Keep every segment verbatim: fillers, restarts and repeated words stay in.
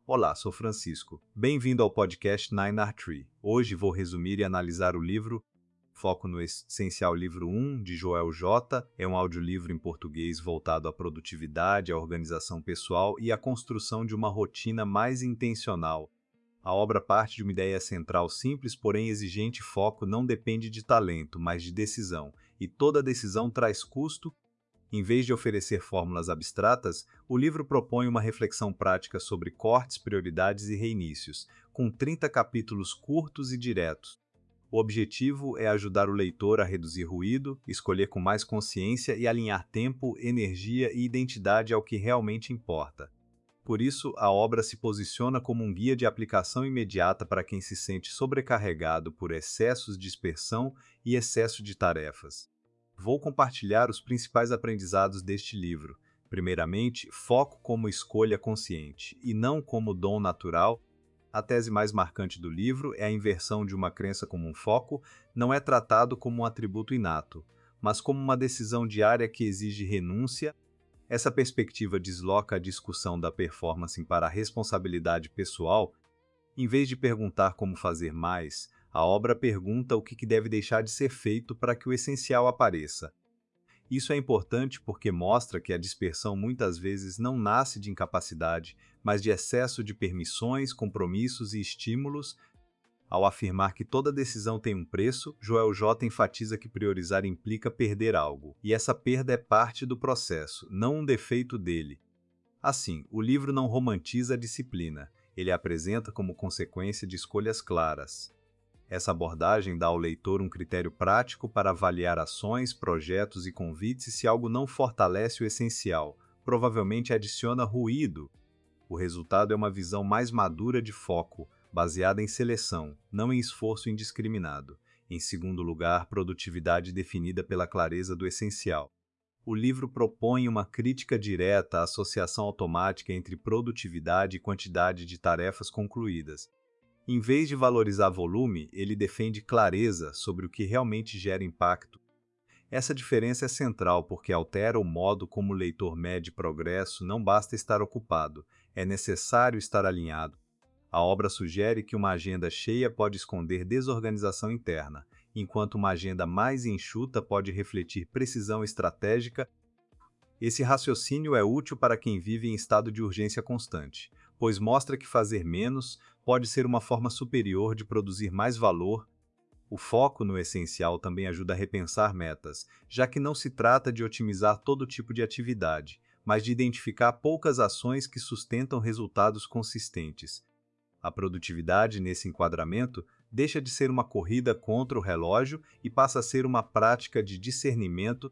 Olá, sou Francisco. Bem-vindo ao podcast Nine R Tree. Hoje vou resumir e analisar o livro Foco no Essencial Livro um, de Joel J. É um audiolivro em português voltado à produtividade, à organização pessoal e à construção de uma rotina mais intencional. A obra parte de uma ideia central simples, porém exigente: foco não depende de talento, mas de decisão, e toda decisão traz custo. Em vez de oferecer fórmulas abstratas, o livro propõe uma reflexão prática sobre cortes, prioridades e reinícios, com trinta capítulos curtos e diretos. O objetivo é ajudar o leitor a reduzir ruído, escolher com mais consciência e alinhar tempo, energia e identidade ao que realmente importa. Por isso, a obra se posiciona como um guia de aplicação imediata para quem se sente sobrecarregado por excessos de dispersão e excesso de tarefas. Vou compartilhar os principais aprendizados deste livro. Primeiramente, foco como escolha consciente, e não como dom natural. A tese mais marcante do livro é a inversão de uma crença como um foco não é tratado como um atributo inato, mas como uma decisão diária que exige renúncia. Essa perspectiva desloca a discussão da performance para a responsabilidade pessoal. Em vez de perguntar como fazer mais, a obra pergunta o que deve deixar de ser feito para que o essencial apareça. Isso é importante porque mostra que a dispersão muitas vezes não nasce de incapacidade, mas de excesso de permissões, compromissos e estímulos. Ao afirmar que toda decisão tem um preço, Joel J. enfatiza que priorizar implica perder algo, e essa perda é parte do processo, não um defeito dele. Assim, o livro não romantiza a disciplina, ele a apresenta como consequência de escolhas claras. Essa abordagem dá ao leitor um critério prático para avaliar ações, projetos e convites se algo não fortalece o essencial, provavelmente adiciona ruído. O resultado é uma visão mais madura de foco, baseada em seleção, não em esforço indiscriminado. Em segundo lugar, produtividade definida pela clareza do essencial. O livro propõe uma crítica direta à associação automática entre produtividade e quantidade de tarefas concluídas. Em vez de valorizar volume, ele defende clareza sobre o que realmente gera impacto. Essa diferença é central porque altera o modo como o leitor mede progresso. Não basta estar ocupado, é necessário estar alinhado. A obra sugere que uma agenda cheia pode esconder desorganização interna, enquanto uma agenda mais enxuta pode refletir precisão estratégica. Esse raciocínio é útil para quem vive em estado de urgência constante, pois mostra que fazer menos pode ser uma forma superior de produzir mais valor. O foco no essencial também ajuda a repensar metas, já que não se trata de otimizar todo tipo de atividade, mas de identificar poucas ações que sustentam resultados consistentes. A produtividade, nesse enquadramento, deixa de ser uma corrida contra o relógio e passa a ser uma prática de discernimento.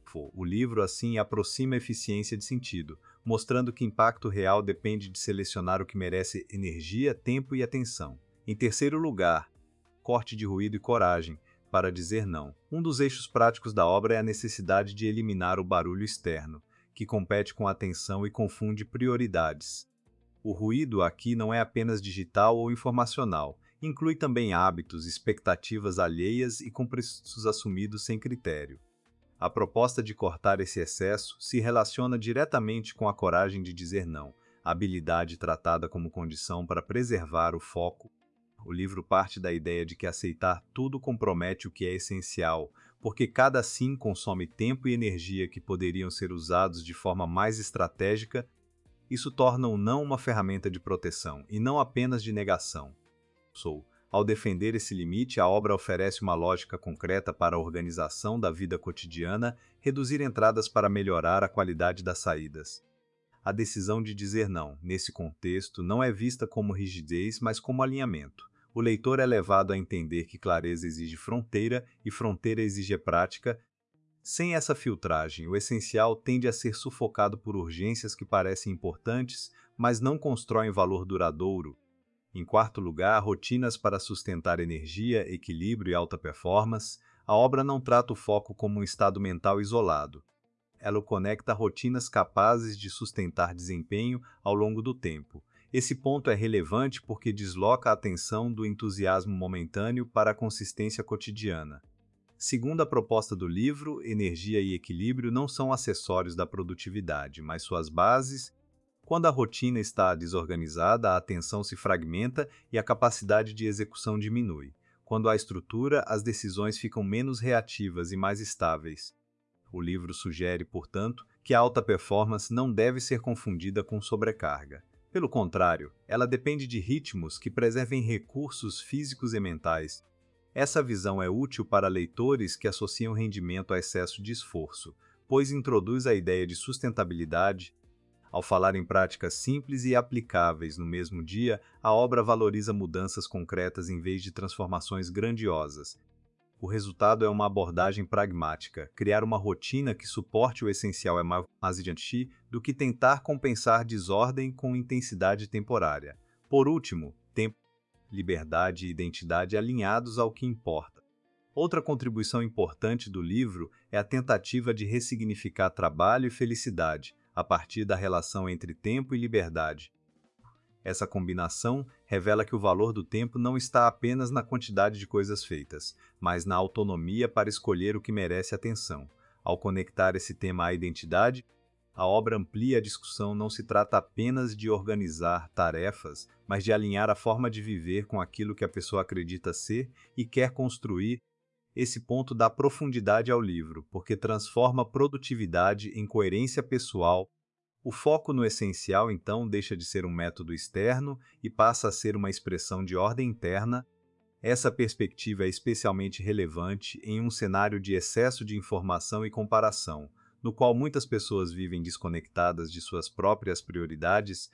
O livro, assim, aproxima a eficiência de sentido, mostrando que impacto real depende de selecionar o que merece energia, tempo e atenção. Em terceiro lugar, corte de ruído e coragem para dizer não. Um dos eixos práticos da obra é a necessidade de eliminar o barulho externo, que compete com a atenção e confunde prioridades. O ruído aqui não é apenas digital ou informacional, inclui também hábitos, expectativas alheias e compromissos assumidos sem critério. A proposta de cortar esse excesso se relaciona diretamente com a coragem de dizer não, a habilidade tratada como condição para preservar o foco. O livro parte da ideia de que aceitar tudo compromete o que é essencial, porque cada sim consome tempo e energia que poderiam ser usados de forma mais estratégica. Isso torna o não uma ferramenta de proteção, e não apenas de negação. Sou. Ao defender esse limite, a obra oferece uma lógica concreta para a organização da vida cotidiana, reduzir entradas para melhorar a qualidade das saídas. A decisão de dizer não, nesse contexto, não é vista como rigidez, mas como alinhamento. O leitor é levado a entender que clareza exige fronteira e fronteira exige prática. Sem essa filtragem, o essencial tende a ser sufocado por urgências que parecem importantes, mas não constroem valor duradouro. Em quarto lugar, rotinas para sustentar energia, equilíbrio e alta performance. A obra não trata o foco como um estado mental isolado. Ela o conecta a rotinas capazes de sustentar desempenho ao longo do tempo. Esse ponto é relevante porque desloca a atenção do entusiasmo momentâneo para a consistência cotidiana. Segundo a proposta do livro, energia e equilíbrio não são acessórios da produtividade, mas suas bases. Quando a rotina está desorganizada, a atenção se fragmenta e a capacidade de execução diminui. Quando há estrutura, as decisões ficam menos reativas e mais estáveis. O livro sugere, portanto, que a alta performance não deve ser confundida com sobrecarga. Pelo contrário, ela depende de ritmos que preservem recursos físicos e mentais. Essa visão é útil para leitores que associam rendimento a excesso de esforço, pois introduz a ideia de sustentabilidade. Ao falar em práticas simples e aplicáveis no mesmo dia, a obra valoriza mudanças concretas em vez de transformações grandiosas. O resultado é uma abordagem pragmática. Criar uma rotina que suporte o essencial é mais adiante do que tentar compensar desordem com intensidade temporária. Por último, tempo, liberdade e identidade alinhados ao que importa. Outra contribuição importante do livro é a tentativa de ressignificar trabalho e felicidade, a partir da relação entre tempo e liberdade. Essa combinação revela que o valor do tempo não está apenas na quantidade de coisas feitas, mas na autonomia para escolher o que merece atenção. Ao conectar esse tema à identidade, a obra amplia a discussão. Não se trata apenas de organizar tarefas, mas de alinhar a forma de viver com aquilo que a pessoa acredita ser e quer construir. Esse ponto dá profundidade ao livro, porque transforma produtividade em coerência pessoal. O foco no essencial, então, deixa de ser um método externo e passa a ser uma expressão de ordem interna. Essa perspectiva é especialmente relevante em um cenário de excesso de informação e comparação, no qual muitas pessoas vivem desconectadas de suas próprias prioridades.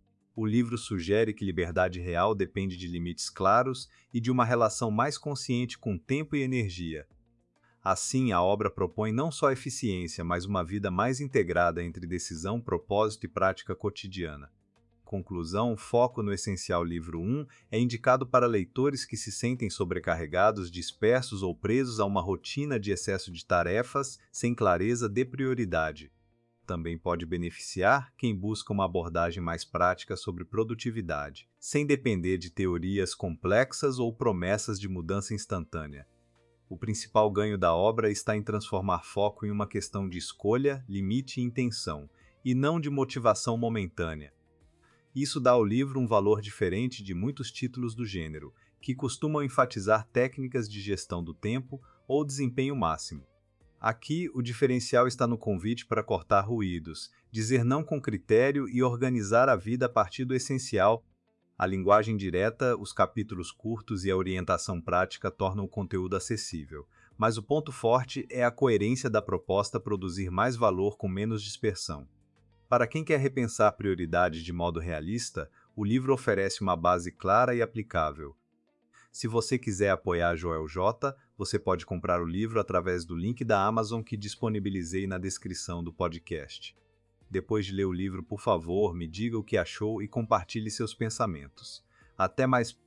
O livro sugere que liberdade real depende de limites claros e de uma relação mais consciente com tempo e energia. Assim, a obra propõe não só eficiência, mas uma vida mais integrada entre decisão, propósito e prática cotidiana. Conclusão: Foco no Essencial, livro um, é indicado para leitores que se sentem sobrecarregados, dispersos ou presos a uma rotina de excesso de tarefas, sem clareza de prioridade. Também pode beneficiar quem busca uma abordagem mais prática sobre produtividade, sem depender de teorias complexas ou promessas de mudança instantânea. O principal ganho da obra está em transformar foco em uma questão de escolha, limite e intenção, e não de motivação momentânea. Isso dá ao livro um valor diferente de muitos títulos do gênero, que costumam enfatizar técnicas de gestão do tempo ou desempenho máximo. Aqui, o diferencial está no convite para cortar ruídos, dizer não com critério e organizar a vida a partir do essencial. A linguagem direta, os capítulos curtos e a orientação prática tornam o conteúdo acessível, mas o ponto forte é a coerência da proposta produzir mais valor com menos dispersão. Para quem quer repensar prioridades de modo realista, o livro oferece uma base clara e aplicável. Se você quiser apoiar Joel J, você pode comprar o livro através do link da Amazon que disponibilizei na descrição do podcast. Depois de ler o livro, por favor, me diga o que achou e compartilhe seus pensamentos. Até mais!